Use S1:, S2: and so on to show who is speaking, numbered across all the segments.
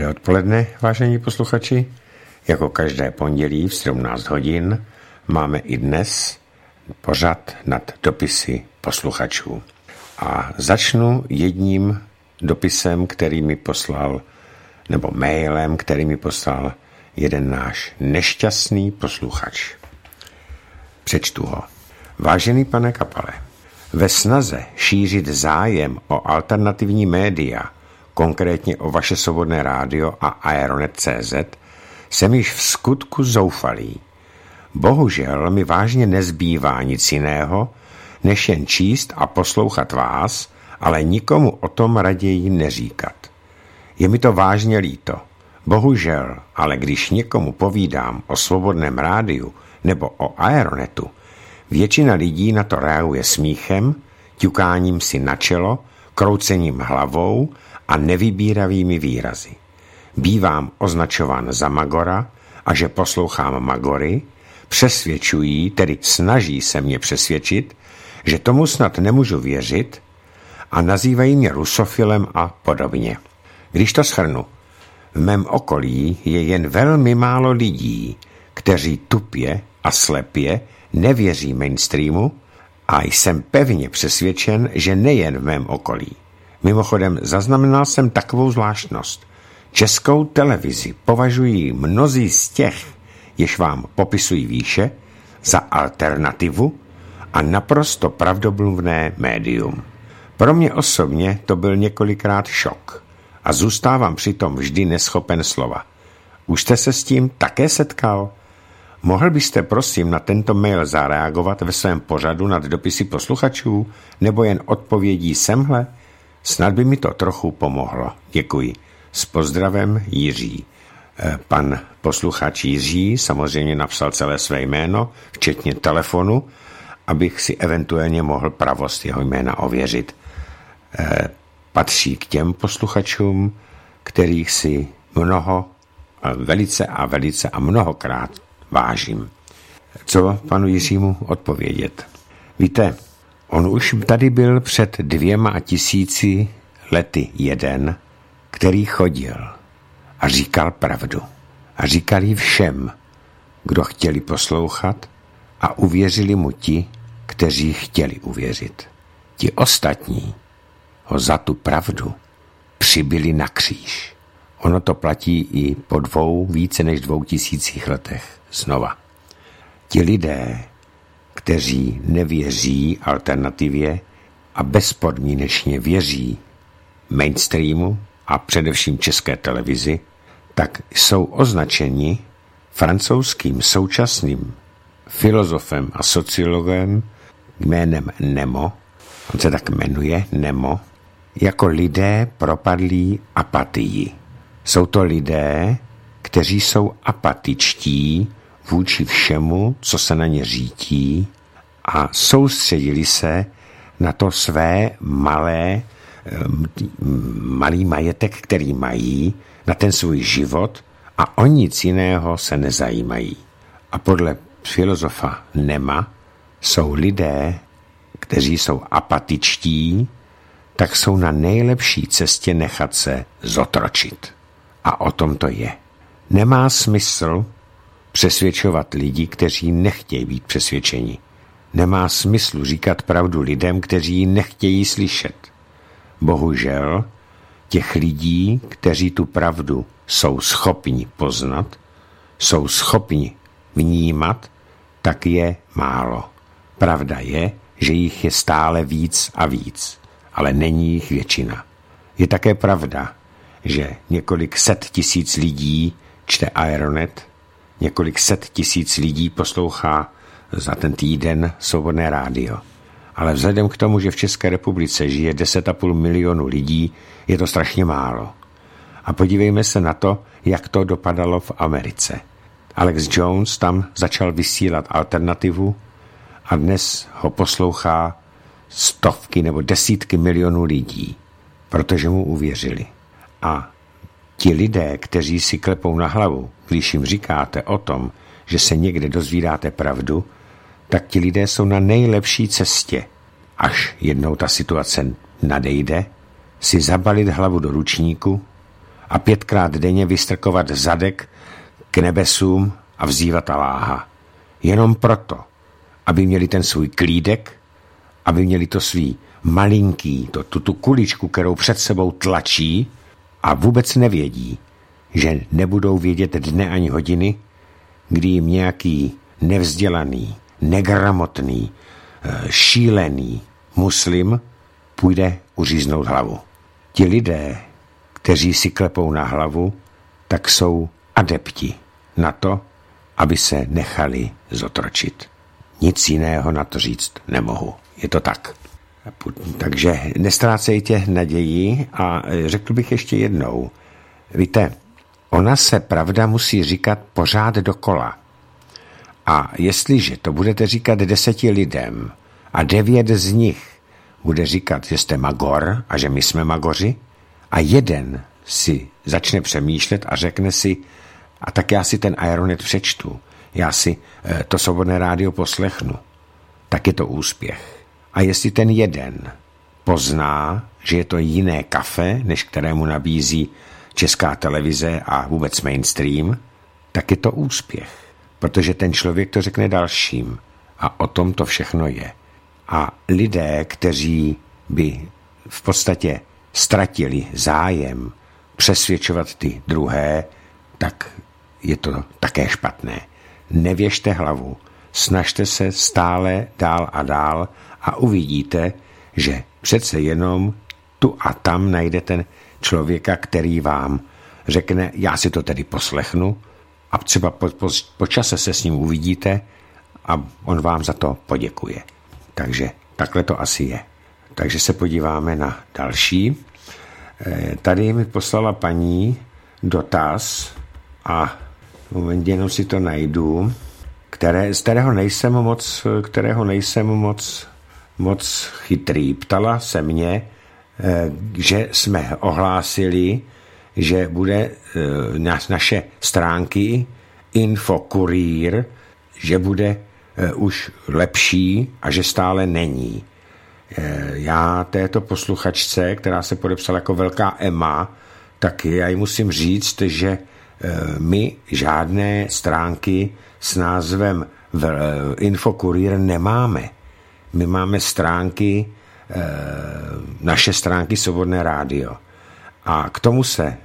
S1: Dobré odpoledne, vážení posluchači. Jako každé pondělí v 17 hodin máme i dnes pořad nad dopisy posluchačů. A začnu jedním dopisem, který mi poslal, nebo mailem, který mi poslal jeden náš nešťastný posluchač. Přečtu ho. Vážený pane Kapale, ve snaze šířit zájem o alternativní média, konkrétně o vaše svobodné rádio a Aeronet.cz, jsem již v skutku zoufalý. Bohužel mi vážně nezbývá nic jiného, než jen číst a poslouchat vás, ale nikomu o tom raději neříkat. Je mi to vážně líto. Bohužel, ale když někomu povídám o svobodném rádiu nebo o Aeronetu, většina lidí na to reaguje smíchem, ťukáním si na čelo, kroucením hlavou a nevybíravými výrazy. Bývám označován za magora a že poslouchám magory, přesvědčují, tedy snaží se mě přesvědčit, že tomu snad nemůžu věřit a nazývají mě rusofilem a podobně. Když to shrnu, v mém okolí je jen velmi málo lidí, kteří tupě a slepě nevěří mainstreamu a jsem pevně přesvědčen, že nejen v mém okolí. Mimochodem zaznamenal jsem takovou zvláštnost. Českou televizi považují mnozí z těch, jež vám popisují výše, za alternativu a naprosto pravdomluvné médium. Pro mě osobně to byl několikrát šok a zůstávám přitom vždy neschopen slova. Už jste se s tím také setkal? Mohl byste prosím na tento mail zareagovat ve svém pořadu nad dopisy posluchačů nebo jen odpovědí semhle? Snad by mi to trochu pomohlo. Děkuji. S pozdravem Jiří. Pan posluchač Jiří samozřejmě napsal celé své jméno, včetně telefonu, abych si eventuálně mohl pravost jeho jména ověřit. Patří k těm posluchačům, kterých si velice a mnohokrát vážím. Co panu Jiřímu odpovědět? Víte, on už tady byl před 2000 lety jeden, který chodil a říkal pravdu. A říkal ji všem, kdo chtěli poslouchat a uvěřili mu ti, kteří chtěli uvěřit. Ti ostatní ho za tu pravdu přibili na kříž. Ono to platí i po více než 2000 letech znova. Ti lidé, kteří nevěří alternativě a bezpodmínečně věří mainstreamu a především české televizi, tak jsou označeni francouzským současným filozofem a sociologem jménem Nemo, on se tak jmenuje Nemo, jako lidé propadlí apatii. Jsou to lidé, kteří jsou apatičtí vůči všemu, co se na ně řítí a soustředili se na to své malý majetek, který mají, na ten svůj život a o nic jiného se nezajímají. A podle filozofa Nema jsou lidé, kteří jsou apatičtí, tak jsou na nejlepší cestě nechat se zotročit. A o tom to je. Nemá smysl přesvědčovat lidi, kteří nechtějí být přesvědčeni. Nemá smysl říkat pravdu lidem, kteří ji nechtějí slyšet. Bohužel, těch lidí, kteří tu pravdu jsou schopni poznat, jsou schopni vnímat, tak je málo. Pravda je, že jich je stále víc a víc, ale není jich většina. Je také pravda, že několik set tisíc lidí čte Aeronet, několik set tisíc lidí poslouchá za ten týden svobodné rádio. Ale vzhledem k tomu, že v České republice žije 10,5 milionu lidí, je to strašně málo. A podívejme se na to, jak to dopadalo v Americe. Alex Jones tam začal vysílat alternativu a dnes ho poslouchá stovky nebo desítky milionů lidí, protože mu uvěřili. A ti lidé, kteří si klepou na hlavu, když jim říkáte o tom, že se někde dozvídáte pravdu, tak ti lidé jsou na nejlepší cestě, až jednou ta situace nadejde, si zabalit hlavu do ručníku a 5krát denně vystrkovat zadek k nebesům a vzývat Aláha. Jenom proto, aby měli ten svůj klídek, aby měli to svý malinký, tu kuličku, kterou před sebou tlačí a vůbec nevědí, že nebudou vědět dne ani hodiny, kdy jim nějaký nevzdělaný, negramotný, šílený muslim půjde uříznout hlavu. Ti lidé, kteří si klepou na hlavu, tak jsou adepti na to, aby se nechali zotročit. Nic jiného na to říct nemohu. Je to tak. Takže nestrácejte naději a řekl bych ještě jednou. Víte, ona se pravda musí říkat pořád dokola. A jestliže to budete říkat 10 lidem a 9 z nich bude říkat, že jste magor a že my jsme magoři a jeden si začne přemýšlet a řekne si, a tak já si ten Ironet přečtu, já si to Svobodné rádio poslechnu, tak je to úspěch. A jestli ten jeden pozná, že je to jiné kafe, než kterému nabízí Česká televize a vůbec mainstream, tak je to úspěch. Protože ten člověk to řekne dalším. A o tom to všechno je. A lidé, kteří by v podstatě ztratili zájem přesvědčovat ty druhé, tak je to také špatné. Nevěžte hlavu. Snažte se stále dál a dál a uvidíte, že přece jenom tu a tam najdete člověka, který vám řekne, já si to tedy poslechnu a třeba po čase se s ním uvidíte a on vám za to poděkuje. Takže takhle to asi je. Takže se podíváme na další. Tady mi poslala paní dotaz a moment, jenom si to najdu, z kterého nejsem moc chytrý. Ptala se mě, že jsme ohlásili, že bude naše stránky Infokurýr, že bude už lepší a že stále není. Já této posluchačce, která se podepsala jako velká Emma, tak já jí musím říct, že my žádné stránky s názvem Infokurýr nemáme. My máme stránky, naše stránky Svobodné rádio. A k tomu se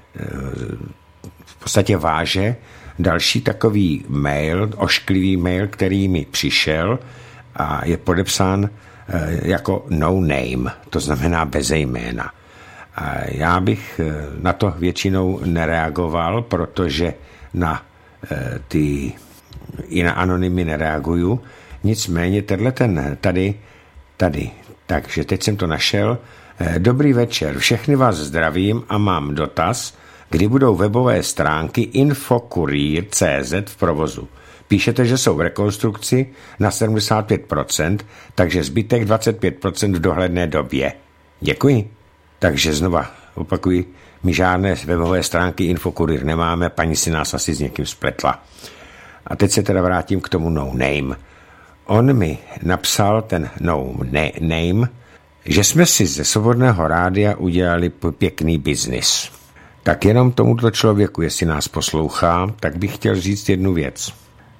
S1: v podstatě váže další takový mail, ošklivý mail, který mi přišel a je podepsán jako no name, to znamená beze jména. A já bych na to většinou nereagoval, protože na ty i na anonymy nereaguju. Nicméně tady. Takže teď jsem to našel. Dobrý večer, všechny vás zdravím a mám dotaz, kdy budou webové stránky Infokurýr.cz v provozu. Píšete, že jsou v rekonstrukci na 75%, takže zbytek 25% v dohledné době. Děkuji. Takže znova opakuji, my žádné webové stránky Infokurýr nemáme, paní si nás asi s někým spletla. A teď se teda vrátím k tomu no name. On mi napsal ten no name, že jsme si ze Svobodného rádia udělali pěkný biznis. Tak jenom tomuto člověku, jestli nás poslouchá, tak bych chtěl říct jednu věc.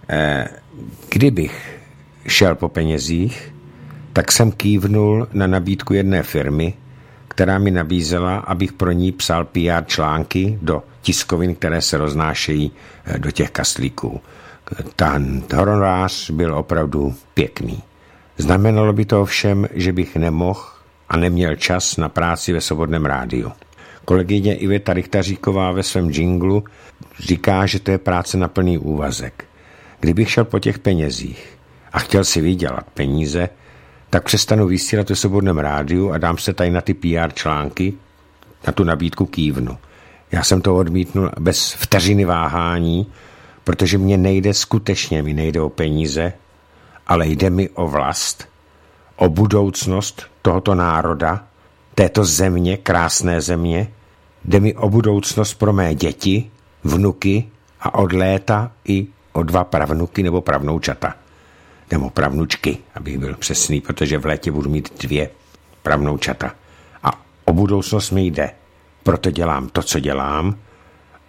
S1: Kdybych šel po penězích, tak jsem kývnul na nabídku jedné firmy, která mi nabízela, abych pro ní psal PR články do tiskovin, které se roznášejí do těch kaslíků. Ten honorář byl opravdu pěkný. Znamenalo by to ovšem, že bych nemohl a neměl čas na práci ve Svobodném rádiu. Kolegyně Iveta Richtaříková ve svém džinglu říká, že to je práce na plný úvazek. Kdybych šel po těch penězích a chtěl si vydělat peníze, tak přestanu vysílat ve Svobodném rádiu a dám se tady na ty PR články, na tu nabídku kývnu. Já jsem to odmítnul bez vteřiny váhání, protože mi nejde o peníze, ale jde mi o vlast, o budoucnost tohoto národa, této země, krásné země, jde mi o budoucnost pro mé děti, vnuky a od léta i o 2 pravnuky nebo pravnoučata. Nebo pravnučky, abych byl přesný, protože v létě budu mít 2 pravnoučata. A o budoucnost mi jde. Proto dělám to, co dělám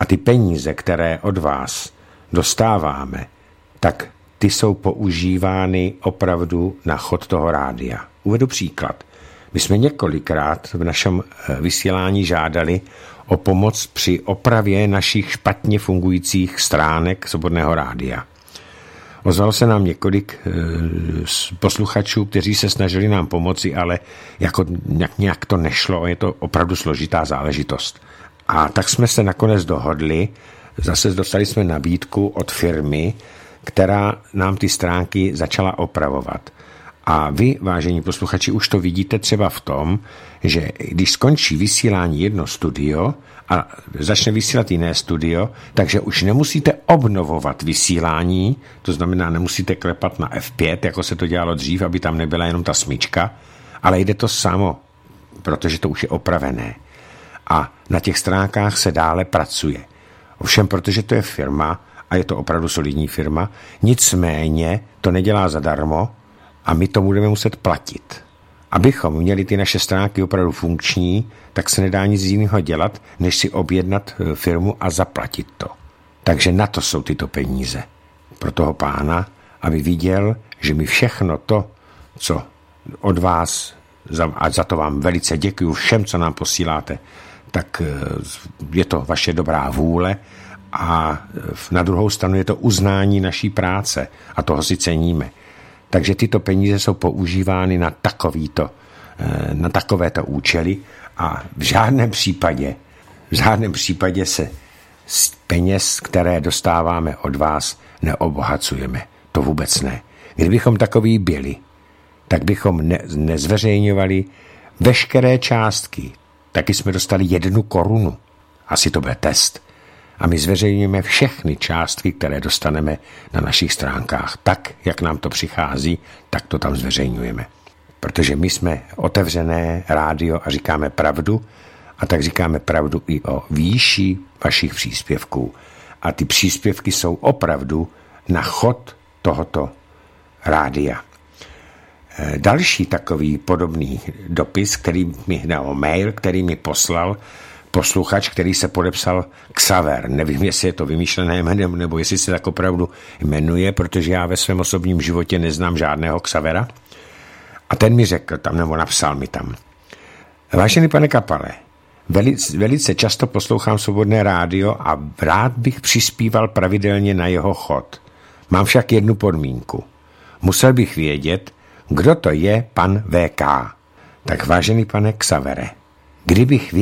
S1: A ty peníze, které od vás dostáváme, tak ty jsou používány opravdu na chod toho rádia. Uvedu příklad. My jsme několikrát v našem vysílání žádali o pomoc při opravě našich špatně fungujících stránek Svobodného rádia. Ozvalo se nám několik posluchačů, kteří se snažili nám pomoci, ale jako nějak to nešlo, je to opravdu složitá záležitost. A tak jsme se nakonec dohodli, zase dostali jsme nabídku od firmy, která nám ty stránky začala opravovat. A vy, vážení posluchači, už to vidíte třeba v tom, že když skončí vysílání jedno studio a začne vysílat jiné studio, takže už nemusíte obnovovat vysílání, to znamená, nemusíte klepat na F5, jako se to dělalo dřív, aby tam nebyla jenom ta smyčka, ale jde to samo, protože to už je opravené. A na těch stránkách se dále pracuje. Ovšem, protože to je firma, a je to opravdu solidní firma, nicméně to nedělá zadarmo a my to budeme muset platit. Abychom měli ty naše stránky opravdu funkční, tak se nedá nic jiného dělat, než si objednat firmu a zaplatit to. Takže na to jsou tyto peníze. Pro toho pána, aby viděl, že my všechno to, co od vás, a za to vám velice děkuju všem, co nám posíláte, tak je to vaše dobrá vůle a na druhou stranu je to uznání naší práce a toho si ceníme. Takže tyto peníze jsou používány na takovéto účely a v žádném případě se z peněz, které dostáváme od vás, neobohacujeme. To vůbec ne. Kdybychom takoví byli, tak bychom nezveřejňovali veškeré částky. Taky jsme dostali 1 korunu. Asi to bude test. A my zveřejňujeme všechny částky, které dostaneme na našich stránkách. Tak, jak nám to přichází, tak to tam zveřejňujeme. Protože my jsme otevřené rádio a říkáme pravdu, a tak říkáme pravdu i o výši vašich příspěvků. A ty příspěvky jsou opravdu na chod tohoto rádia. Další takový podobný dopis, mail, který mi poslal posluchač, který se podepsal Xaver. Nevím, jestli je to vymýšlené jménem, nebo jestli se tak opravdu jmenuje, protože já ve svém osobním životě neznám žádného Xavera. A ten mi řekl tam, nebo napsal mi tam. Vážený pane Kapale, velice často poslouchám Svobodné rádio a rád bych přispíval pravidelně na jeho chod. Mám však jednu podmínku. Musel bych vědět, kdo to je pan VK. Tak vážený pane Xavere, kdybych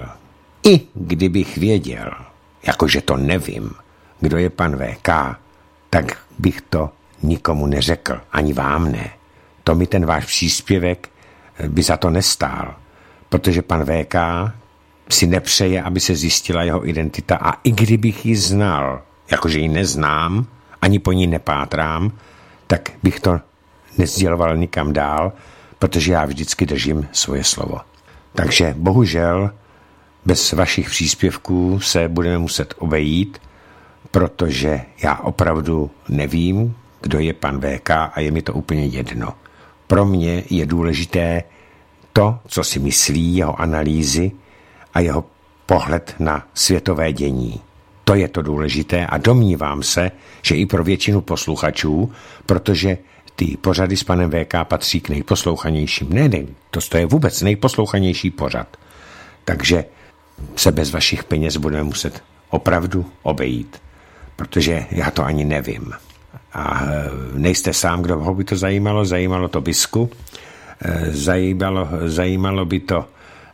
S1: věděl, jakože to nevím, kdo je pan VK, tak bych to nikomu neřekl, ani vám ne. To mi ten váš příspěvek by za to nestál, protože pan VK si nepřeje, aby se zjistila jeho identita a i kdybych ji znal, jakože ji neznám, ani po ní nepátrám, tak bych to nesděloval nikam dál, protože já vždycky držím svoje slovo. Takže bohužel bez vašich příspěvků se budeme muset obejít, protože já opravdu nevím, kdo je pan VK a je mi to úplně jedno. Pro mě je důležité to, co si myslí, jeho analýzy a jeho pohled na světové dění. To je to důležité a domnívám se, že i pro většinu posluchačů, protože ty pořady s panem VK patří k nejposlouchanějším. Ne, to je vůbec nejposlouchanější pořad. Takže se bez vašich peněz budeme muset opravdu obejít, protože já to ani nevím. A nejste sám, kdo ho by to zajímalo. Zajímalo to Bisku, zajímalo by to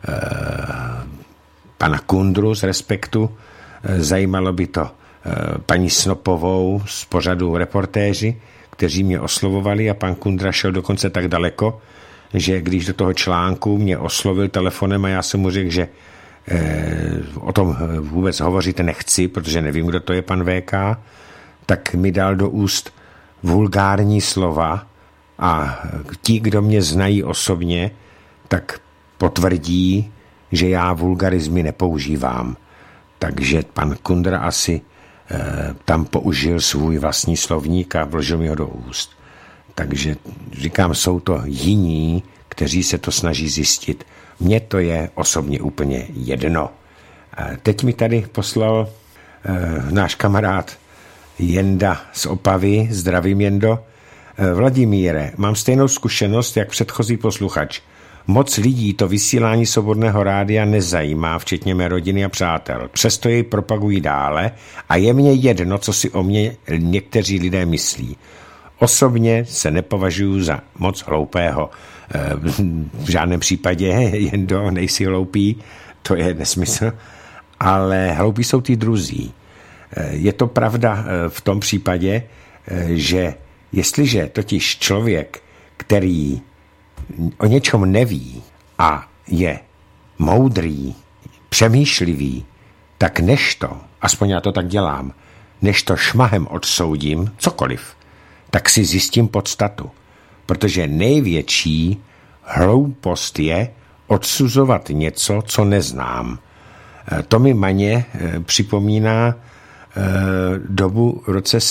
S1: pana Kundru z Respektu, zajímalo by to paní Snopovou z pořadu Reportéři, kteří mě oslovovali a pan Kundra šel dokonce tak daleko, že když do toho článku mě oslovil telefonem a já jsem mu řekl, že o tom vůbec hovořit nechci, protože nevím, kdo to je pan VK, tak mi dal do úst vulgární slova a ti, kdo mě znají osobně, tak potvrdí, že já vulgarizmy nepoužívám. Takže pan Kundra asi tam použil svůj vlastní slovník a vložil mi ho do úst. Takže říkám, jsou to jiní, kteří se to snaží zjistit. Mně to je osobně úplně jedno. Teď mi tady poslal náš kamarád Jenda z Opavy, zdravím Jendo. Vladimíre, mám stejnou zkušenost, jak předchozí posluchač. Moc lidí to vysílání Svobodného rádia nezajímá, včetně mé rodiny a přátel. Přesto jej propagují dále a je mně jedno, co si o mě někteří lidé myslí. Osobně se nepovažuji za moc hloupého. V žádném případě, Jendo, nejsi hloupý, to je nesmysl, ale hloupí jsou ty druzí. Je to pravda v tom případě, že jestliže totiž člověk, který o něčem neví a je moudrý, přemýšlivý, tak než to, aspoň já to tak dělám, než to šmahem odsoudím, cokoliv, tak si zjistím podstatu. Protože největší hloupost je odsuzovat něco, co neznám. To mi maně připomíná dobu v roce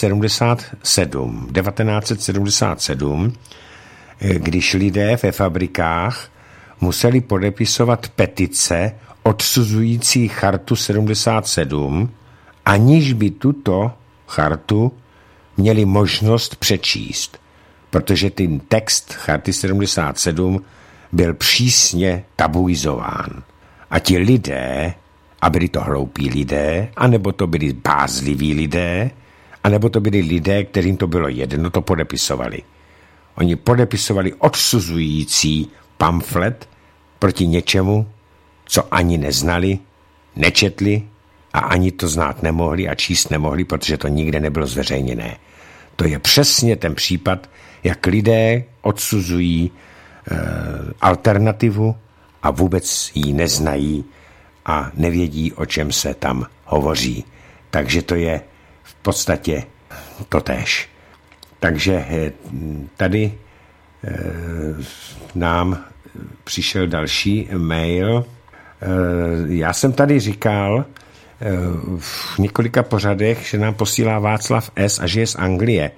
S1: 1977, když lidé ve fabrikách museli podepisovat petice odsuzující chartu 77, aniž by tuto chartu měli možnost přečíst, protože ten text charty 77 byl přísně tabuizován. A ti lidé, a byli to hloupí lidé, anebo to byli bázliví lidé, anebo to byli lidé, kterým to bylo jedno, to podepisovali. Oni podepisovali odsuzující pamflet proti něčemu, co ani neznali, nečetli a ani to znát nemohli a číst nemohli, protože to nikde nebylo zveřejněné. To je přesně ten případ, jak lidé odsuzují alternativu a vůbec ji neznají a nevědí, o čem se tam hovoří. Takže to je v podstatě totéž. Takže tady nám přišel další mail. Já jsem tady říkal v několika pořadech, že nám posílá Václav S. a že je z Anglie.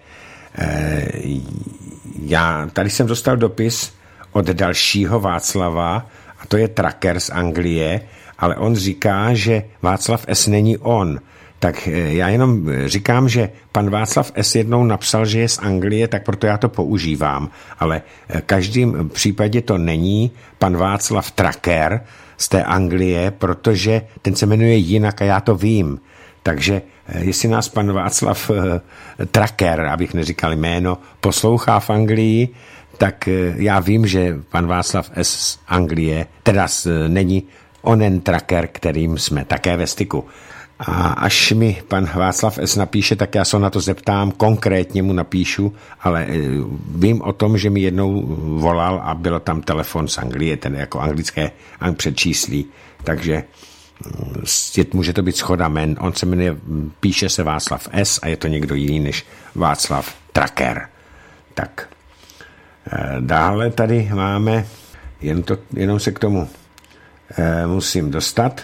S1: Tady jsem dostal dopis od dalšího Václava, a to je Tracker z Anglie, ale on říká, že Václav S. není on. Tak já jenom říkám, že pan Václav S. jednou napsal, že je z Anglie, tak proto já to používám. Ale v každém případě to není pan Václav Tracker z té Anglie, protože ten se jmenuje jinak a já to vím. Takže jestli nás pan Václav Tracker, abych neříkal jméno, poslouchá v Anglii, tak já vím, že pan Václav S. z Anglie teda není onen Tracker, kterým jsme také ve styku. A až mi pan Václav S. napíše, tak já se na to zeptám, konkrétně mu napíšu, ale vím o tom, že mi jednou volal a byl tam telefon z Anglie, ten jako anglické předčíslí, takže může to být shoda jmen. On se jmenuje, píše se Václav S. a je to někdo jiný než Václav Tracker. Tak dále tady máme, jenom se k tomu musím dostat.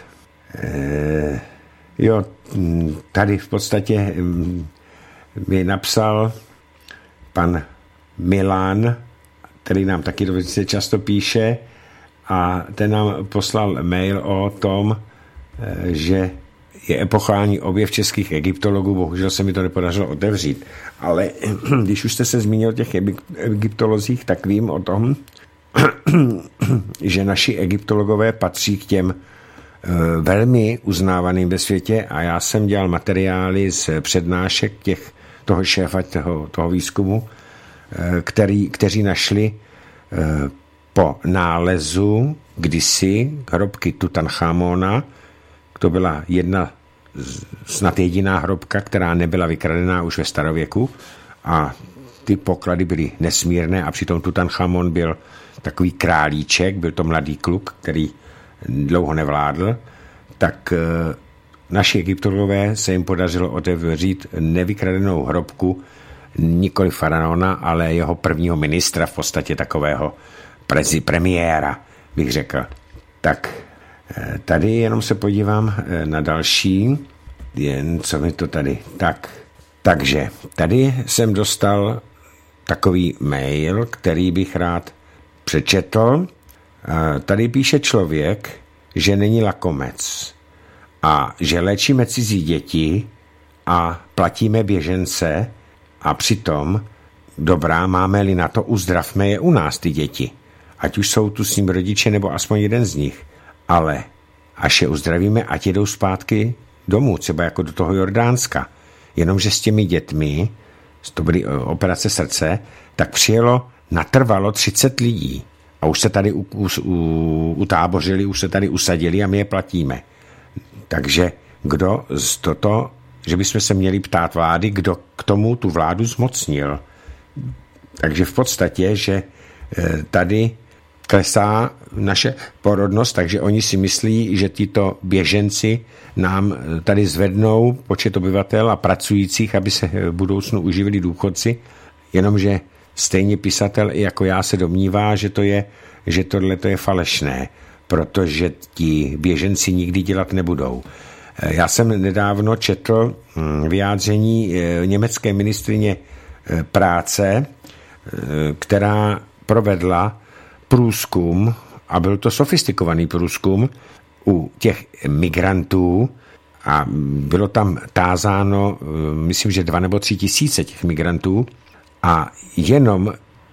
S1: Jo, tady v podstatě mi napsal pan Milan, který nám taky velice často píše, a ten nám poslal mail o tom, že je epochální objev českých egyptologů, bohužel se mi to nepodařilo otevřít, ale když už jste se zmínil o těch egyptolozích, tak vím o tom, že naši egyptologové patří k těm velmi uznávaným ve světě a já jsem dělal materiály z přednášek toho šéfa toho výzkumu, kteří našli po nálezu kdysi hrobky Tutanchamona. To byla snad jediná hrobka, která nebyla vykradená už ve starověku a ty poklady byly nesmírné a přitom Tutanchamon byl takový králíček, byl to mladý kluk, který dlouho nevládl, tak naši egyptologové se jim podařilo otevřít nevykradenou hrobku nikoli faraona, ale jeho prvního ministra, v podstatě takového premiéra, bych řekl. Tak tady jenom se podívám na další, jen co mi to tady, takže tady jsem dostal takový mail, který bych rád přečetl. Tady píše člověk, že není lakomec a že léčíme cizí děti a platíme běžence a přitom, dobrá, máme-li na to, uzdravme je u nás ty děti. Ať už jsou tu s ním rodiče nebo aspoň jeden z nich. Ale až je uzdravíme, ať jedou zpátky domů, třeba jako do toho Jordánska. Jenomže s těmi dětmi, to byly operace srdce, tak přijelo natrvalo 30 lidí. A už se tady utábořili, už se tady usadili a my je platíme. Takže kdo z toto, že bychom se měli ptát vlády, kdo k tomu tu vládu zmocnil. Takže v podstatě, že tady klesá naše porodnost, takže oni si myslí, že tyto běženci nám tady zvednou počet obyvatel a pracujících, aby se v budoucnu uživili důchodci, jenomže stejně pisatel i jako já se domnívá, že tohle je falešné, protože ti běženci nikdy dělat nebudou. Já jsem nedávno četl vyjádření německé ministryně práce, která provedla průzkum, a byl to sofistikovaný průzkum, u těch migrantů a bylo tam tázáno, myslím, že 2 nebo 3 tisíce těch migrantů a jenom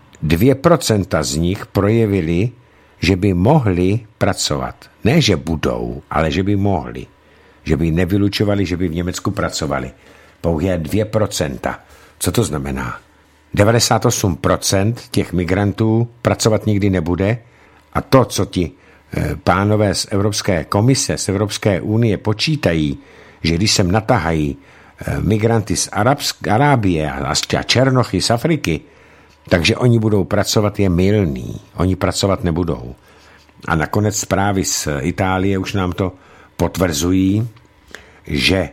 S1: 2% z nich projevili, že by mohli pracovat. Ne, že budou, ale že by mohli. Že by nevylučovali, že by v Německu pracovali. Pouhé 2%. Co to znamená? 98% těch migrantů pracovat nikdy nebude a to, co ti pánové z Evropské komise, z Evropské unie počítají, že když sem natahají migranty z Arábie a černochy z Afriky, takže oni budou pracovat, je mylný. Oni pracovat nebudou. A nakonec zprávy z Itálie už nám to potvrzují, že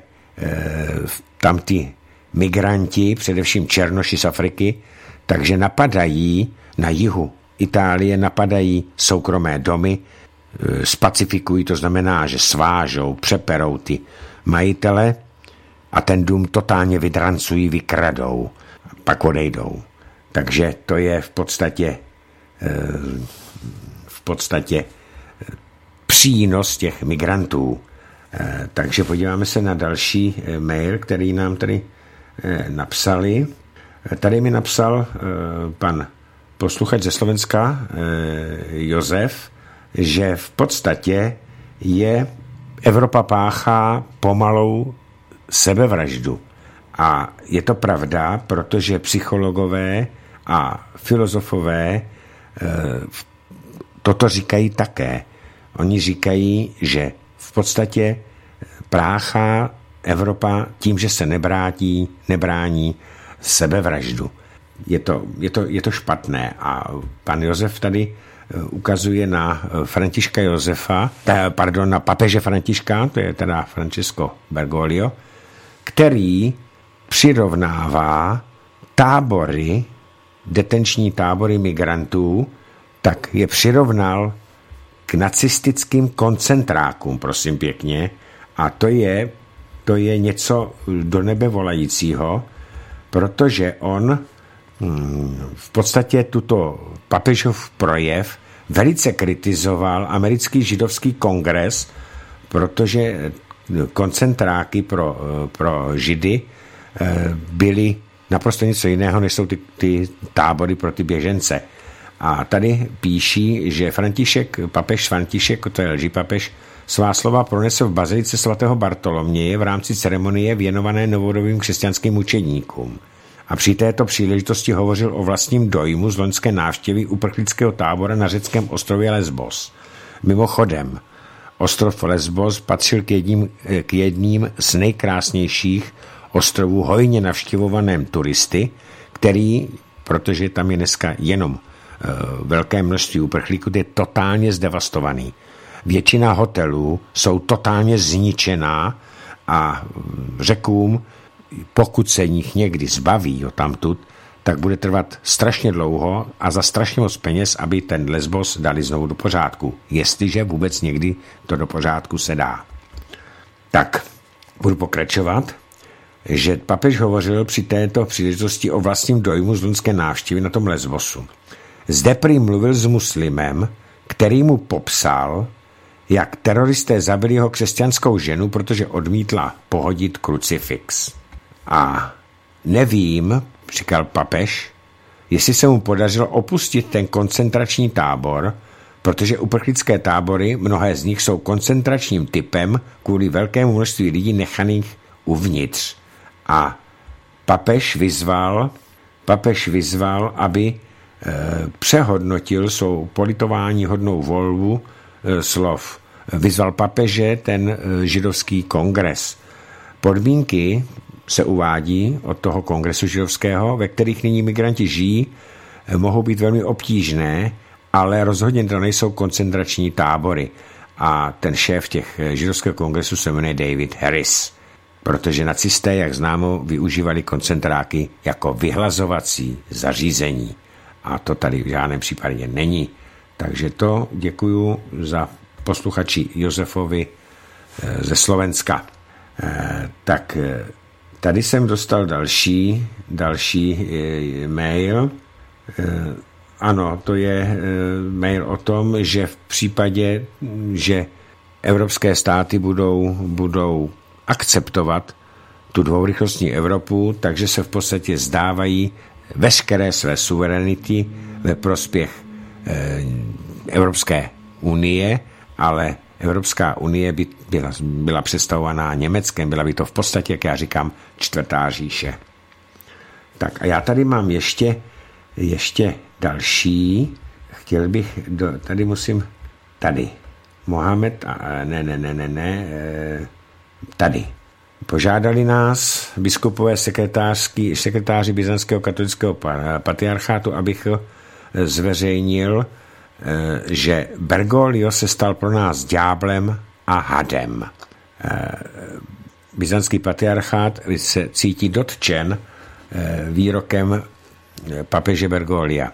S1: tam ty migranti, především černoši z Afriky, takže napadají na jihu Itálie, napadají soukromé domy, spacifikují, to znamená, že svážou, přeperou ty majitele a ten dům totálně vydrancují, vykradou, pak odejdou. Takže to je v podstatě přínos těch migrantů. Takže podíváme se na další mail, který nám tady napsali. Tady mi napsal pan posluchač ze Slovenska Josef, že v podstatě Evropa páchá pomalou sebevraždu. A je to pravda, protože psychologové a filozofové toto říkají také. Oni říkají, že v podstatě páchá Evropa tím, že se nebrání sebevraždu. Je to špatné a pan Josef tady ukazuje na na papeže Františka, to je teda Francesco Bergoglio, který přirovnává detenční tábory migrantů, tak je přirovnal k nacistickým koncentrákům, prosím pěkně, a to je něco do nebe volajícího, protože on v podstatě tuto papežův projev velice kritizoval americký židovský kongres, protože koncentráky pro židy byly naprosto něco jiného, než jsou ty tábory pro ty běžence. A tady píší, že papež František, to je lžipapež, svá slova pronesl v bazilice svatého Bartoloměje v rámci ceremonie věnované novodobým křesťanským mučedníkům. A při této příležitosti hovořil o vlastním dojmu z loňské návštěvy uprchlického tábora na řeckém ostrově Lesbos. Mimochodem, ostrov Lesbos patřil k jedním z nejkrásnějších ostrovů hojně navštěvovaném turisty, který, protože tam je dneska jenom velké množství uprchlíků, je totálně zdevastovaný. Většina hotelů jsou totálně zničená a Řekům, pokud se jich někdy zbaví tamtud, tak bude trvat strašně dlouho a za strašně moc peněz, aby ten Lesbos dali znovu do pořádku. Jestliže vůbec někdy to do pořádku se dá. Tak, budu pokračovat, že papež hovořil při této příležitosti o vlastním dojmu z loňské návštěvy na tom Lesbosu. Zde prý mluvil s muslimem, který mu popsal, jak teroristé zabili jeho křesťanskou ženu, protože odmítla pohodit krucifix. A nevím, říkal papež, jestli se mu podařilo opustit ten koncentrační tábor, protože uprchlické tábory, mnohé z nich jsou koncentračním typem kvůli velkému množství lidí nechaných uvnitř. A papež vyzval, aby přehodnotil svou politování hodnou volbu slov. Vyzval papeže ten židovský kongres. Podmínky se uvádí od toho kongresu židovského, ve kterých nyní migranti žijí, mohou být velmi obtížné, ale rozhodně to nejsou koncentrační tábory. A ten šéf těch židovského kongresu se jmenuje David Harris, protože nacisté, jak známo, využívali koncentráky jako vyhlazovací zařízení. A to tady v žádném případě není. Takže to děkuju za posluchači Josefovi ze Slovenska. Tak tady jsem dostal další mail. Ano, to je mail o tom, že v případě, že evropské státy budou akceptovat tu dvourychlostní Evropu, takže se v podstatě zdávají veškeré své suverenity ve prospěch Evropské unie, ale Evropská unie by byla představovaná Německem, byla by to v podstatě, jak já říkám, čtvrtá říše. Tak a já tady mám ještě další. Chtěl bych, tady. Mohamed, tady. Požádali nás biskupové sekretáři Byzantského katolického patriarchátu, abych zveřejnil, že Bergoglio se stal pro nás ďáblem a hadem. Byzantský patriarchát se cítí dotčen výrokem papeže Bergoglia.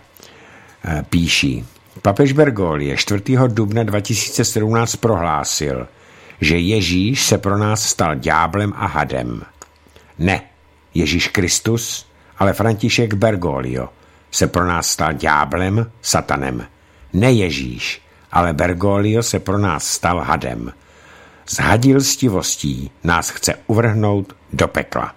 S1: Píší: papež Bergoglio 4. dubna 2017 prohlásil, že Ježíš se pro nás stal ďáblem a hadem. Ne Ježíš Kristus, ale František Bergoglio se pro nás stal ďáblem, satanem. Ne Ježíš, ale Bergoglio se pro nás stal hadem. S hadilstivostí nás chce uvrhnout do pekla.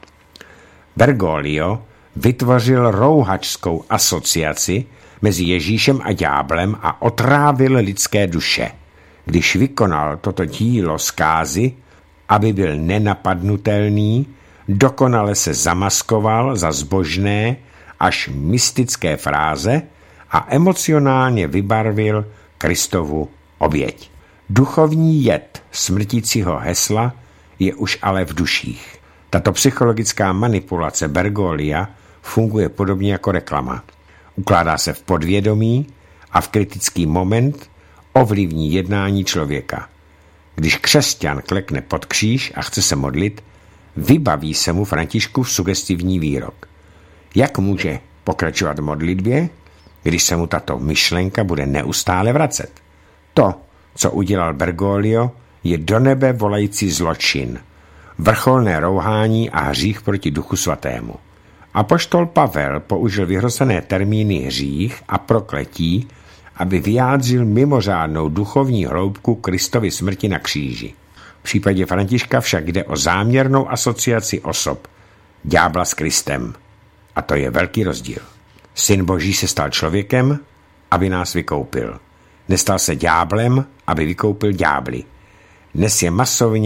S1: Bergoglio vytvořil rouhačskou asociaci mezi Ježíšem a ďáblem a otrávil lidské duše. Když vykonal toto dílo zkázy, aby byl nenapadnutelný, dokonale se zamaskoval za zbožné až mystické fráze a emocionálně vybarvil Kristovu oběť. Duchovní jed smrtícího hesla je už ale v duších. Tato psychologická manipulace Bergoglia funguje podobně jako reklama. Ukládá se v podvědomí a v kritický moment ovlivní jednání člověka. Když křesťan klekne pod kříž a chce se modlit, vybaví se mu Františkův sugestivní výrok. Jak může pokračovat v modlitbě, když se mu tato myšlenka bude neustále vracet? To, co udělal Bergoglio, je do nebe volající zločin, vrcholné rouhání a hřích proti Duchu Svatému. Apoštol Pavel použil vyhrocené termíny hřích a prokletí, aby vyjádřil mimořádnou duchovní hloubku Kristovy smrti na kříži. V případě Františka však jde o záměrnou asociaci osob ďábla s Kristem. A to je velký rozdíl. Syn Boží se stal člověkem, aby nás vykoupil. Nestal se ďáblem, aby vykoupil ďábly. Dnes je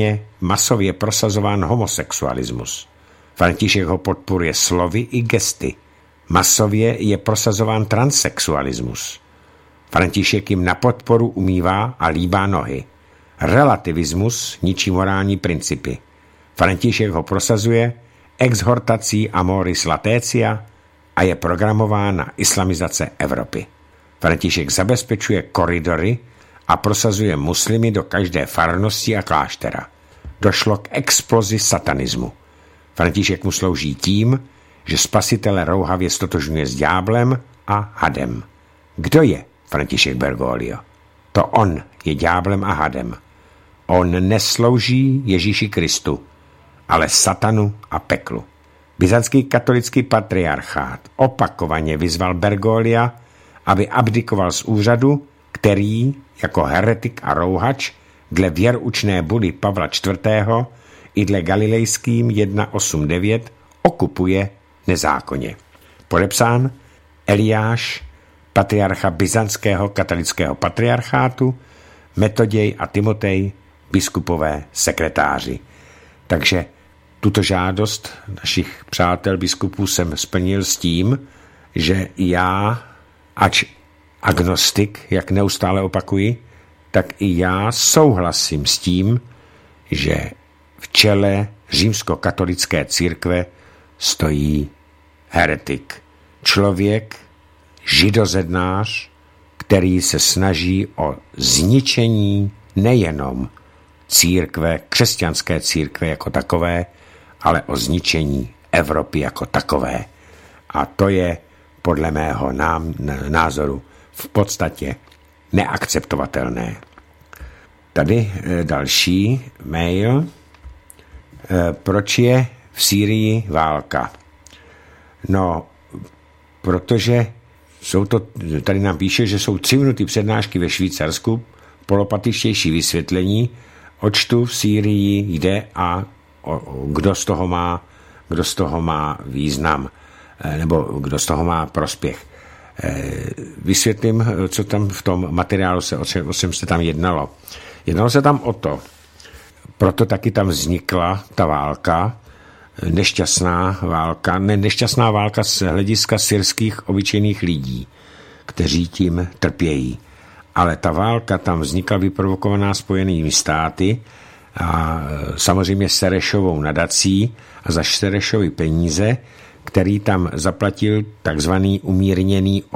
S1: masově prosazován homosexualismus. František ho podporuje slovy i gesty. Masově je prosazován transsexualismus. František jim na podporu umývá a líbá nohy. Relativismus ničí morální principy. František ho prosazuje exhortací Amoris Laetitia a je programována islamizace Evropy. František zabezpečuje koridory a prosazuje muslimy do každé farnosti a kláštera. Došlo k explozi satanismu. František mu slouží tím, že spasitele rouhavě stotožňuje s ďáblem a hadem. Kdo je František Bergoglio? To on je ďáblem a hadem. On neslouží Ježíši Kristu, ale satanu a peklu. Byzantský katolický patriarchát opakovaně vyzval Bergoglia, aby abdikoval z úřadu, který jako heretik a rouhač dle věroučné buly Pavla IV. I dle galilejským 189 okupuje nezákonně. Podepsán Eliáš, patriarcha byzantského katolického patriarchátu, Metoděj a Timotej, biskupové sekretáři. Takže tuto žádost našich přátel biskupů jsem splnil s tím, že já, ač agnostik, jak neustále opakuji, tak i já souhlasím s tím, že v čele římskokatolické církve stojí heretik. Člověk, židozednář, který se snaží o zničení nejenom církve, křesťanské církve jako takové, ale o zničení Evropy jako takové. A to je podle mého názoru v podstatě neakceptovatelné. Tady další mail. Proč je v Sýrii válka? No, protože tady nám píše, že jsou 3 minuty přednášky ve Švýcarsku, polopatičtější vysvětlení, očtu v Sýrii jde a kdo z toho má význam, nebo kdo z toho má prospěch. Vysvětlím, co tam v tom materiálu o čem se tam jednalo. Jednalo se tam o to, proto taky tam vznikla ta válka, nešťastná válka z hlediska syrských obyčejných lidí, kteří tím trpějí. Ale ta válka tam vznikla vyprovokovaná Spojenými státy a samozřejmě Serešovou nadací a za Serešovy peníze, který tam zaplatil takzvaný umírněný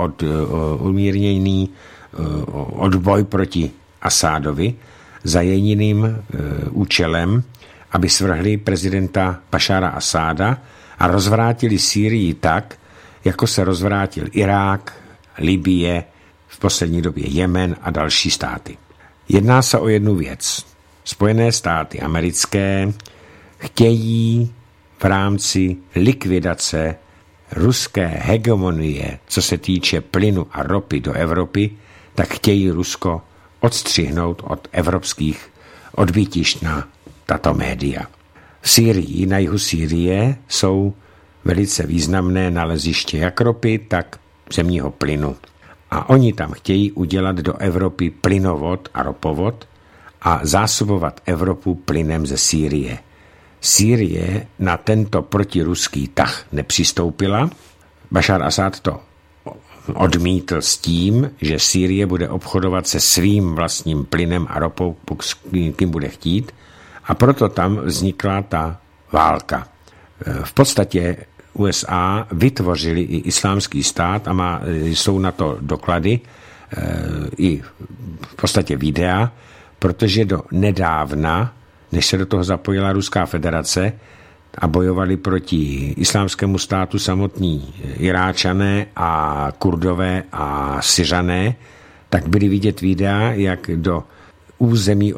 S1: odboj proti Asádovi za jediným účelem, aby svrhli prezidenta Bašára Asáda a rozvrátili Sýrii tak, jako se rozvrátil Irák, Libye, v poslední době Jemen a další státy. Jedná se o jednu věc. Spojené státy americké chtějí v rámci likvidace ruské hegemonie, co se týče plynu a ropy do Evropy, tak chtějí Rusko odstřihnout od evropských odbytišť na tato média. V Sýrii, na jihu Sýrie, jsou velice významné naleziště jak ropy, tak zemního plynu. A oni tam chtějí udělat do Evropy plynovod a ropovod a zásobovat Evropu plynem ze Sýrie. Sýrie na tento protiruský tah nepřistoupila. Bašár Asad to odmítl s tím, že Sýrie bude obchodovat se svým vlastním plynem a ropou, kým bude chtít, a proto tam vznikla ta válka. V podstatě USA vytvořili i islámský stát a jsou na to doklady, i v podstatě videa, protože do nedávna, než se do toho zapojila Ruská federace a bojovali proti islámskému státu samotní Iráčané a Kurdové a Syřané, tak byly vidět videa, jak do území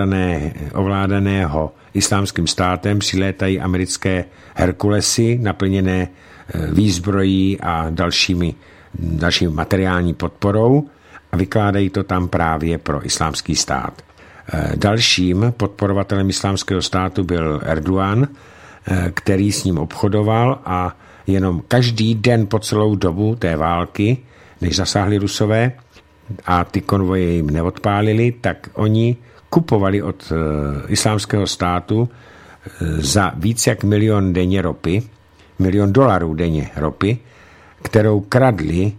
S1: ovládaného islámským státem přilétají americké Herkulesy naplněné výzbrojí a další materiální podporou a vykládají to tam právě pro islámský stát. Dalším podporovatelem islámského státu byl Erdogan, který s ním obchodoval a jenom každý den po celou dobu té války, než zasáhli Rusové a ty konvoje jim neodpálili, tak oni kupovali od islámského státu za víc jak $1 milion denně ropy, kterou kradli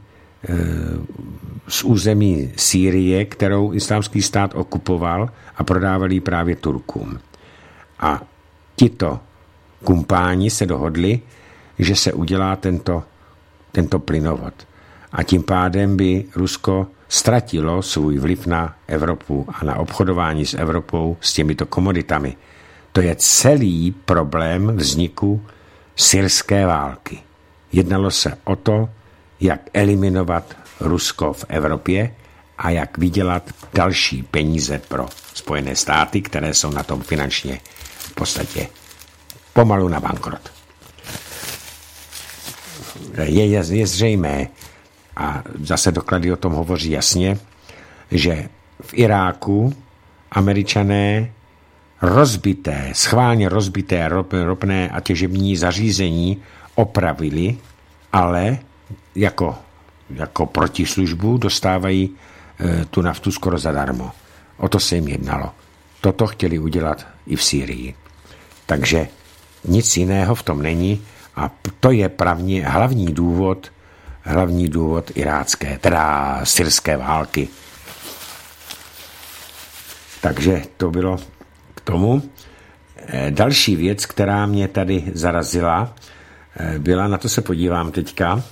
S1: z území Sýrie, kterou islámský stát okupoval a prodávali právě Turkům. A tito kumpáni se dohodli, že se udělá tento plynovod. A tím pádem by Rusko ztratilo svůj vliv na Evropu a na obchodování s Evropou s těmito komoditami. To je celý problém vzniku syrské války. Jednalo se o to, jak eliminovat Rusko v Evropě a jak vydělat další peníze pro Spojené státy, které jsou na tom finančně v podstatě pomalu na bankrot. Je zřejmé, a zase doklady o tom hovoří jasně, že v Iráku Američané schválně rozbité ropné a těžební zařízení opravili, ale jako protislužbu dostávají tu naftu skoro zadarmo. O to se jim jednalo. Toto chtěli udělat i v Sýrii. Takže nic jiného v tom není a to je hlavní důvod irácké, teda syrské války. Takže to bylo k tomu. Další věc, která mě tady zarazila, byla, na to se podívám teďka,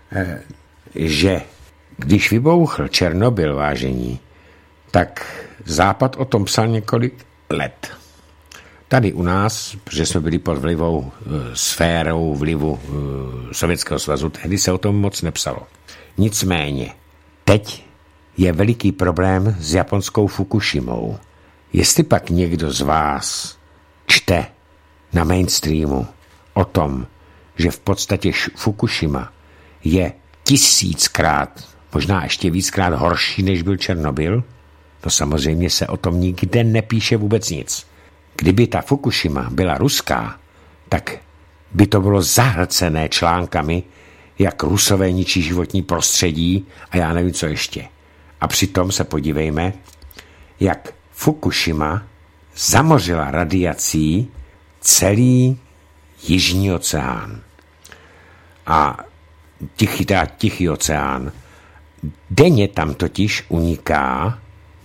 S1: že když vybouchl Černobyl, vážení, tak Západ o tom psal několik let. Tady u nás, protože jsme byli pod sférou vlivu Sovětského svazu, tehdy se o tom moc nepsalo. Nicméně, teď je veliký problém s japonskou Fukushimou. Jestli pak někdo z vás čte na mainstreamu o tom, že v podstatě Fukushima je 1000krát, možná ještě víckrát horší, než byl Černobyl, to samozřejmě se o tom nikde nepíše vůbec nic. Kdyby ta Fukushima byla ruská, tak by to bylo zahlcené článkami, jak Rusové ničí životní prostředí a já nevím, co ještě. A přitom se podívejme, jak Fukushima zamořila radiací celý Jižní oceán. A Tichý oceán. Denně tam totiž uniká,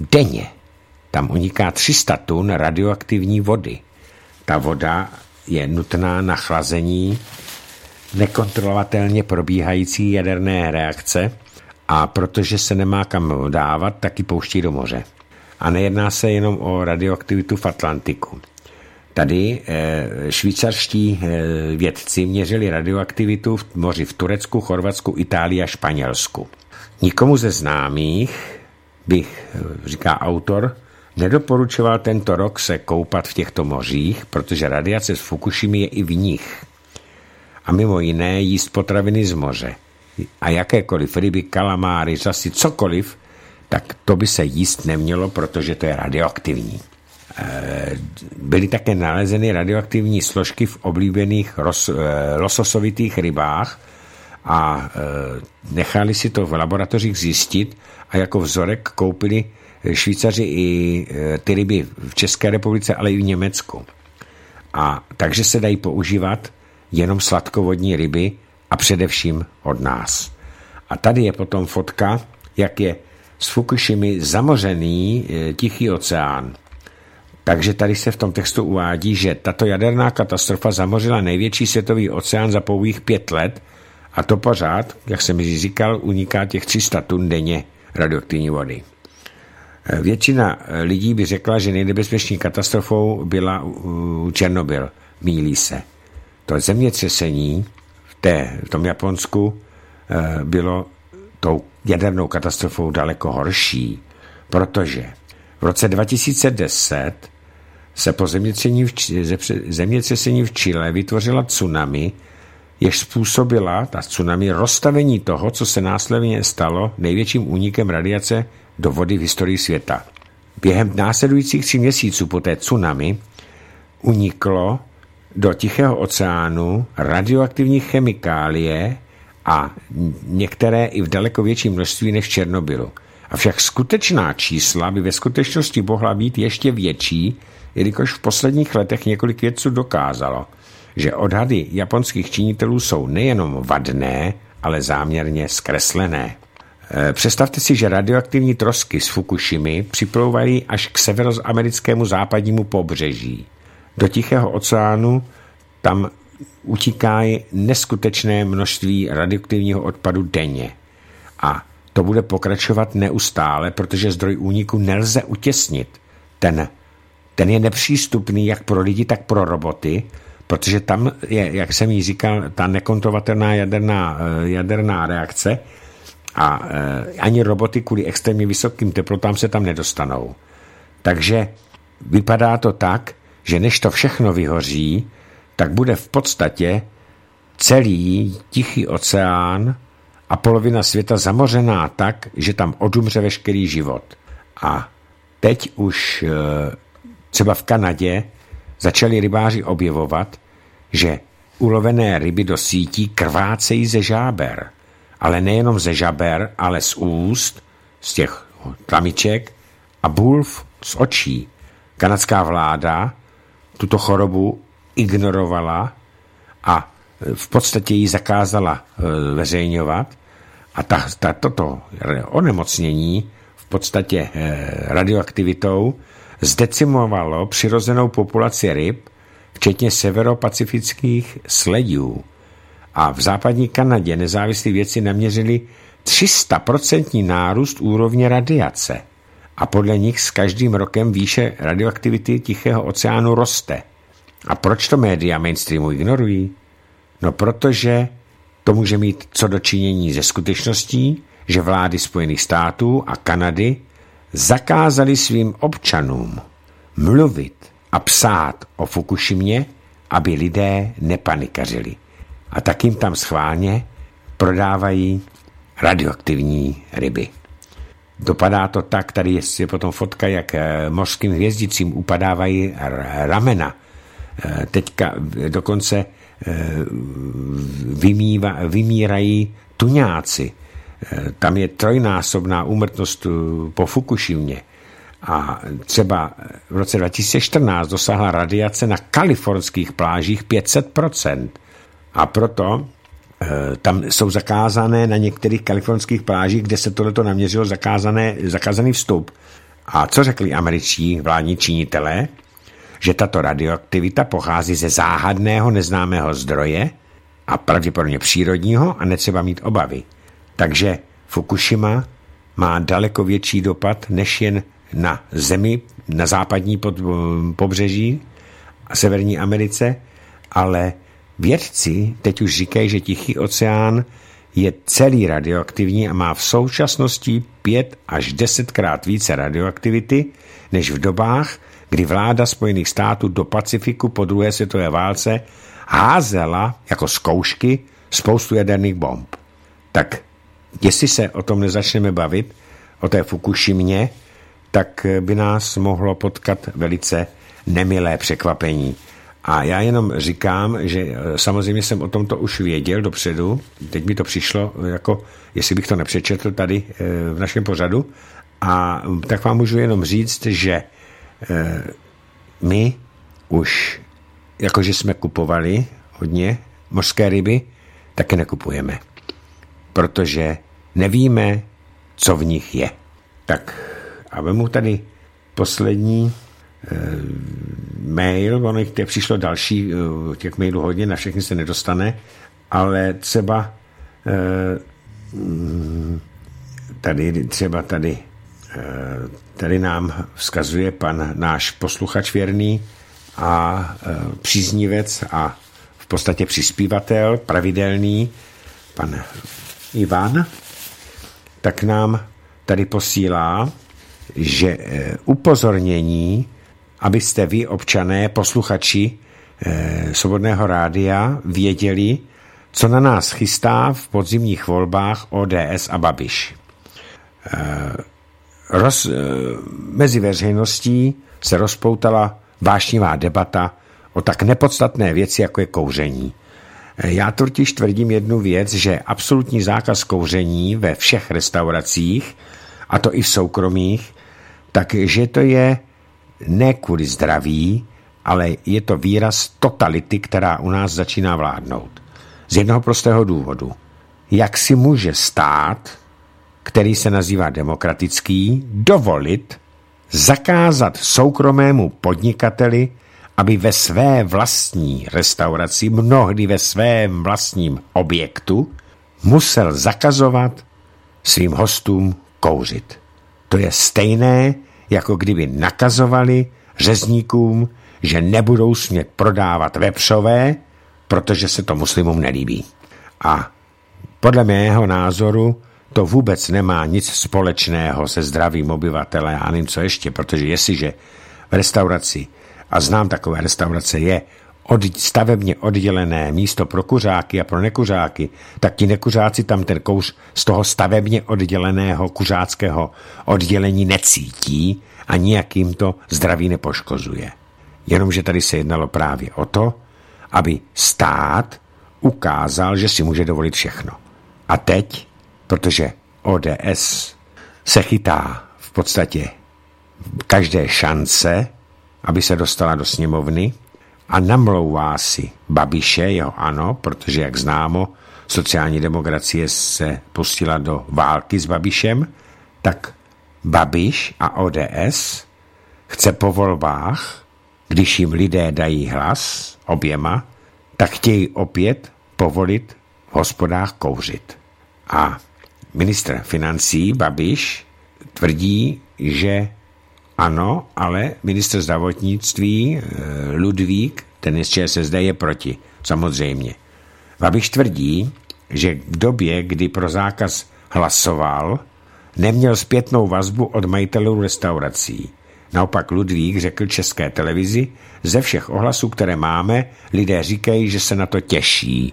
S1: tam uniká 300 tun radioaktivní vody. Ta voda je nutná na chlazení nekontrolovatelně probíhající jaderné reakce a protože se nemá kam dávat, tak ji pouští do moře. A nejedná se jenom o radioaktivitu v Atlantiku. Tady švýcarští vědci měřili radioaktivitu v moři v Turecku, Chorvatsku, Itálii a Španělsku. Nikomu ze známých bych, říká autor, nedoporučoval tento rok se koupat v těchto mořích, protože radiace z Fukushimy je i v nich. A mimo jiné jíst potraviny z moře. A jakékoliv ryby, kalamáry, řasy, cokoliv, tak to by se jíst nemělo, protože to je radioaktivní. Byly také nalezeny radioaktivní složky v oblíbených lososovitých rybách a nechali si to v laboratořích zjistit a jako vzorek koupili Švýcaři i ty ryby v České republice, ale i v Německu. A takže se dají používat jenom sladkovodní ryby a především od nás. A tady je potom fotka, jak je z Fukushimy zamořený Tichý oceán. Takže tady se v tom textu uvádí, že tato jaderná katastrofa zamořila největší světový oceán za pouhých 5 let a to pořád, jak jsem ji říkal, uniká těch 300 tun denně radioaktivní vody. Většina lidí by řekla, že nejnebezpečnější katastrofou byla Černobyl. Mýlí se. To zemětřesení v tom Japonsku bylo tou jadernou katastrofou daleko horší, protože v roce 2010 se po zemětřesení v Chile vytvořila tsunami, jež způsobila ta tsunami rozstavení toho, co se následně stalo největším únikem radiace do vody v historii světa. Během následujících 3 měsíců po té tsunami uniklo do Tichého oceánu radioaktivní chemikálie a některé i v daleko větším množství než v Černobylu. Avšak skutečná čísla by ve skutečnosti mohla být ještě větší, jelikož v posledních letech několik vědců dokázalo, že odhady japonských činitelů jsou nejenom vadné, ale záměrně zkreslené. Představte si, že radioaktivní trosky z Fukushimy připlouvají až k severoamerickému západnímu pobřeží. Do Tichého oceánu tam utíká neskutečné množství radioaktivního odpadu denně. A to bude pokračovat neustále, protože zdroj úniku nelze utěsnit. Ten je nepřístupný jak pro lidi, tak pro roboty, protože tam je, jak jsem jí říkal, ta nekontrolovatelná jaderná reakce a ani roboty kvůli extrémně vysokým teplotám se tam nedostanou. Takže vypadá to tak, že než to všechno vyhoří, tak bude v podstatě celý Tichý oceán a polovina světa zamořená tak, že tam odumře veškerý život. A teď už třeba v Kanadě začali rybáři objevovat, že ulovené ryby do sítí krvácejí ze žáber. Ale nejenom ze žaber, ale z úst, z těch tlamiček a bulv z očí. Kanadská vláda tuto chorobu ignorovala a v podstatě ji zakázala zveřejňovat a toto onemocnění v podstatě radioaktivitou zdecimovalo přirozenou populaci ryb, včetně severopacifických sledů. A v západní Kanadě nezávislí vědci naměřili 300% nárůst úrovně radiace. A podle nich s každým rokem výše radioaktivity Tichého oceánu roste. A proč to média mainstreamu ignorují? No protože to může mít co do činění ze skutečností, že vlády Spojených států a Kanady zakázali svým občanům mluvit a psát o Fukushimě, aby lidé nepanikařili. A tak jim tam schválně prodávají radioaktivní ryby. Dopadá to tak, tady je potom fotka, jak mořským hvězdicím upadávají ramena. Teďka dokonce vymírají tuňáci. Tam je trojnásobná úmrtnost po Fukushimě. A třeba v roce 2014 dosáhla radiace na kalifornských plážích 500%. A proto tam jsou zakázané na některých kalifornských plážích, kde se tohleto naměřilo, zakázaný vstup. A co řekli američtí vládní činitelé? Že tato radioaktivita pochází ze záhadného neznámého zdroje a pravděpodobně přírodního a netřeba mít obavy. Takže Fukushima má daleko větší dopad než jen na zemi, na západní pobřeží a Severní Americe, ale vědci teď už říkají, že Tichý oceán je celý radioaktivní a má v současnosti 5 až 10krát více radioaktivity než v dobách, kdy vláda Spojených států do Pacifiku po druhé světové válce házela jako zkoušky spoustu jaderných bomb. Tak jestli se o tom nezačneme bavit, o té Fukushimě, tak by nás mohlo potkat velice nemilé překvapení. A já jenom říkám, že samozřejmě jsem o tomto už věděl dopředu, teď mi to přišlo, jako jestli bych to nepřečetl tady v našem pořadu, a tak vám můžu jenom říct, že my už, jakože jsme kupovali hodně mořské ryby, taky nekupujeme, protože nevíme, co v nich je. Tak a vemu tady poslední mail, ono jich přišlo další, těch mailů hodně, na všechny se nedostane, ale třeba tady nám vzkazuje pan náš posluchač věrný a příznivec a v podstatě přispívatel pravidelný, pan Ivan, tak nám tady posílá, že upozornění, abyste vy, občané, posluchači Svobodného rádia, věděli, co na nás chystá v podzimních volbách ODS a Babiš. Mezi veřejností se rozpoutala vášnivá debata o tak nepodstatné věci, jako je kouření. Já totiž tvrdím jednu věc, že absolutní zákaz kouření ve všech restauracích, a to i v soukromých, takže to je ne kvůli zdraví, ale je to výraz totality, která u nás začíná vládnout. Z jednoho prostého důvodu. Jak si může stát, který se nazývá demokratický, dovolit zakázat soukromému podnikateli, aby ve své vlastní restauraci, mnohdy ve svém vlastním objektu, musel zakazovat svým hostům kouřit. To je stejné, jako kdyby nakazovali řezníkům, že nebudou smět prodávat vepřové, protože se to muslimům nelíbí. A podle mého názoru to vůbec nemá nic společného se zdravím obyvatele, já nevím co ještě, protože jestliže v restauraci, a znám takové restaurace, je stavebně oddělené místo pro kuřáky a pro nekuřáky, tak ti nekuřáci tam ten kouř z toho stavebně odděleného kuřáckého oddělení necítí a nijak jim to zdraví nepoškozuje. Jenomže tady se jednalo právě o to, aby stát ukázal, že si může dovolit všechno. A teď, protože ODS se chytá v podstatě každé šance, aby se dostala do sněmovny a namlouvá si Babiše, jeho ano, protože jak známo, sociální demokracie se pustila do války s Babišem, tak Babiš a ODS chce po volbách, když jim lidé dají hlas, oběma, tak chtějí opět povolit v hospodách kouřit. A ministr financí Babiš tvrdí, že ano, ale ministr zdravotnictví Ludvík, ten je z ČSSD, je proti. Samozřejmě. Babiš tvrdí, že v době, kdy pro zákaz hlasoval, neměl zpětnou vazbu od majitelů restaurací. Naopak Ludvík řekl České televizi, ze všech ohlasů, které máme, lidé říkají, že se na to těší.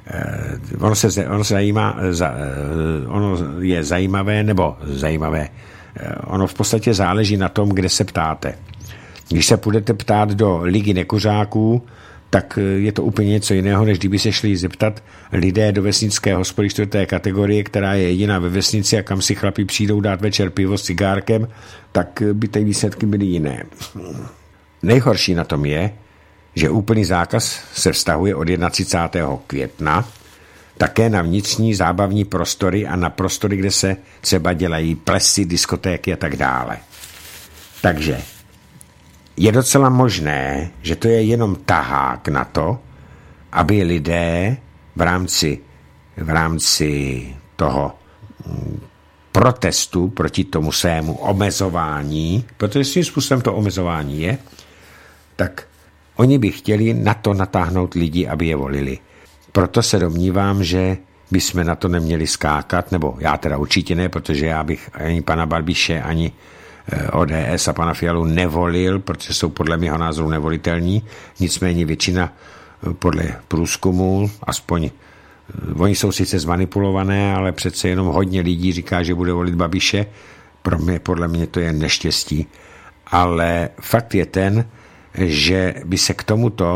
S1: Ono je zajímavé, ono v podstatě záleží na tom, kde se ptáte. Když se budete ptát do Ligy nekuřáků, tak je to úplně něco jiného, než kdyby se šli zeptat lidé do vesnické hospody 4. kategorie, která je jediná ve vesnici a kam si chlapi přijdou dát večer pivo s cigárkem, tak by ty výsledky byly jiné. Nejhorší na tom je, že úplný zákaz se vztahuje od 31. května také na vnitřní zábavní prostory a na prostory, kde se třeba dělají plesy, diskotéky a tak dále. Takže je docela možné, že to je jenom tahák na to, aby lidé v rámci toho protestu proti tomu svému omezování, protože svým způsobem to omezování je, tak oni by chtěli na to natáhnout lidi, aby je volili. Proto se domnívám, že bychom na to neměli skákat, nebo já teda určitě ne, protože já bych ani pana Babiše, ani ODS a pana Fialu nevolil, protože jsou podle mého názoru nevolitelní. Nicméně většina podle průzkumu, aspoň oni jsou sice zmanipulované, ale přece jenom hodně lidí říká, že bude volit Babiše. Podle mě to je neštěstí. Ale fakt je ten, že by se k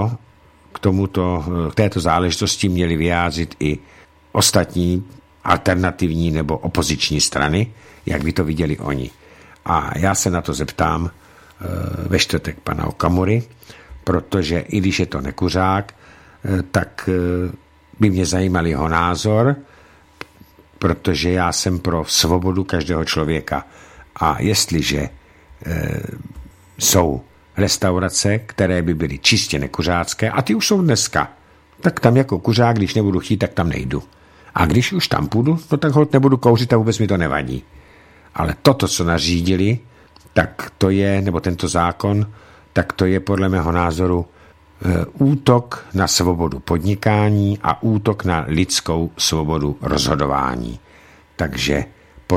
S1: této záležitosti měli vyjádřit i ostatní alternativní nebo opoziční strany, jak by to viděli oni. A já se na to zeptám ve čtvrtek pana Okamury, protože i když je to nekuřák, tak by mě zajímal jeho názor, protože já jsem pro svobodu každého člověka. A jestliže jsou restaurace, které by byly čistě nekuřácké, a ty už jsou dneska, tak tam jako kuřák, když nebudu chtít, tak tam nejdu. A když už tam půjdu, no tak holt nebudu kouřit a vůbec mi to nevadí. Ale toto, co nařídili, tak to je, nebo tento zákon, tak to je podle mého názoru útok na svobodu podnikání a útok na lidskou svobodu rozhodování. Takže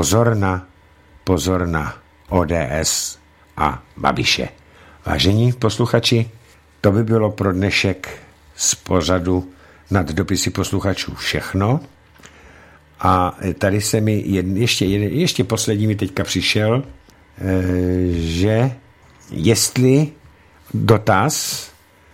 S1: pozor na ODS a Babiše. Vážení posluchači, to by bylo pro dnešek z pořadu Nad dopisy posluchačů všechno. A tady se mi ještě poslední mi teďka přišel, že jestli dotaz,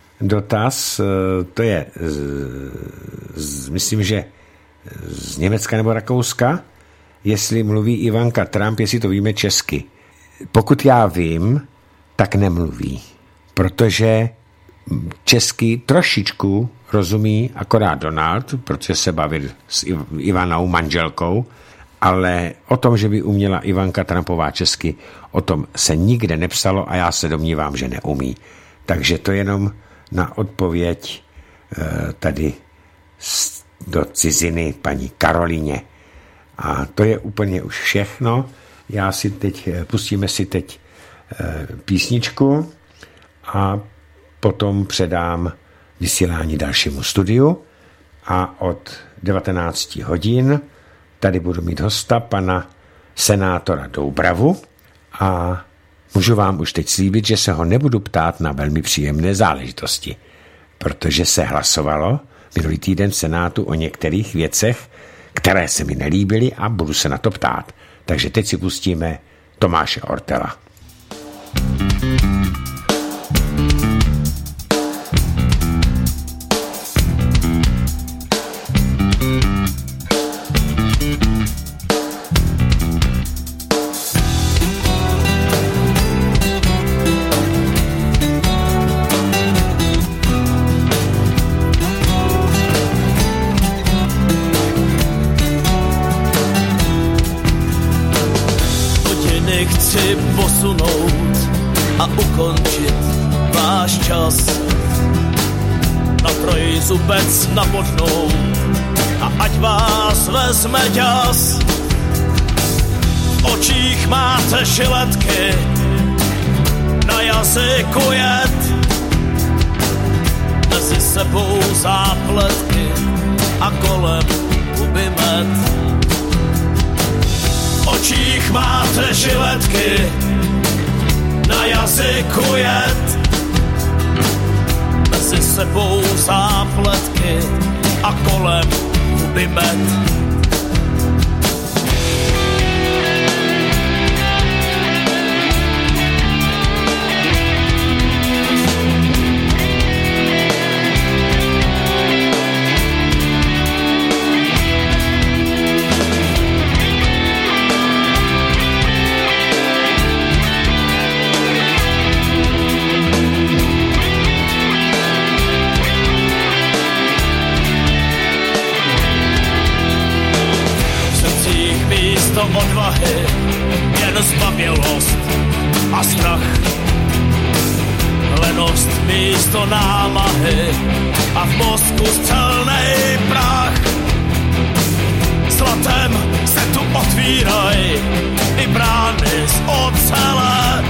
S1: to je myslím, že z Německa nebo Rakouska, jestli mluví Ivanka Trump, jestli to víme česky. Pokud já vím, tak nemluví, protože česky trošičku rozumí akorát Donald, protože se bavil s Ivanou manželkou, ale o tom, že by uměla Ivanka Trumpová česky, o tom se nikde nepsalo a já se domnívám, že neumí. Takže to jenom na odpověď tady do ciziny paní Karolíně. A to je úplně už všechno. Pustíme si teď písničku a potom předám vysílání dalšímu studiu a od 19 hodin tady budu mít hosta pana senátora Doubravu a můžu vám už teď slíbit, že se ho nebudu ptát na velmi příjemné záležitosti, protože se hlasovalo minulý týden v Senátu o některých věcech, které se mi nelíbily a budu se na to ptát. Takže teď si pustíme Tomáše Ortela.
S2: zničit váš čas. Na trojzubec nabodnou a ať vás vezme ďas. V očích máte žiletky, na jazyku jed, mezi sebou zápletky a kolem huby med. V očích máte žiletky, na jazyku jed, mezi sebou zápletky a kolem huby med. Odvahy, jen zbabělost a strach. Lenost místo námahy a v mozku střelnej prach. Zlatem se tu otvíraj i brány z ocele.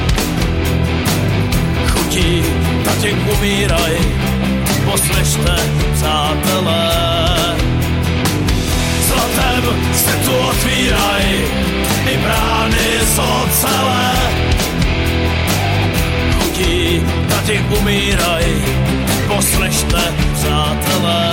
S2: Chutí tatěk umíraj, poslyšte, přátelé. Zlatem se tu otvíraj i brány z ocele. Chutí, taky umíraj, poslyšte, přátelé.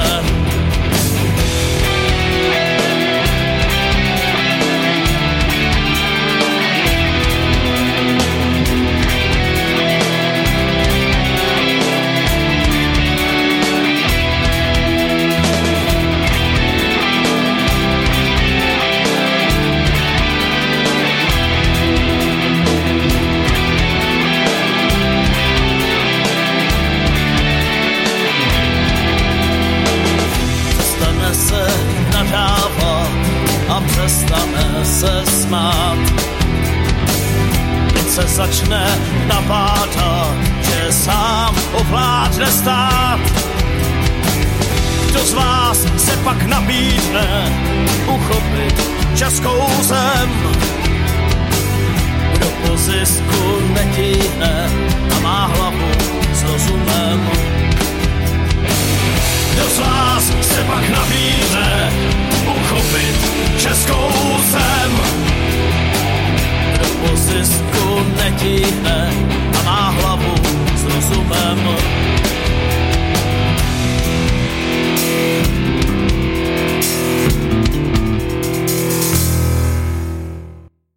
S2: Přestane se smát, teď se začne nabádat, že sám ovládne stát. Kdo z vás se pak nabídne uchopit českou zem? Kdo po zisku netíhne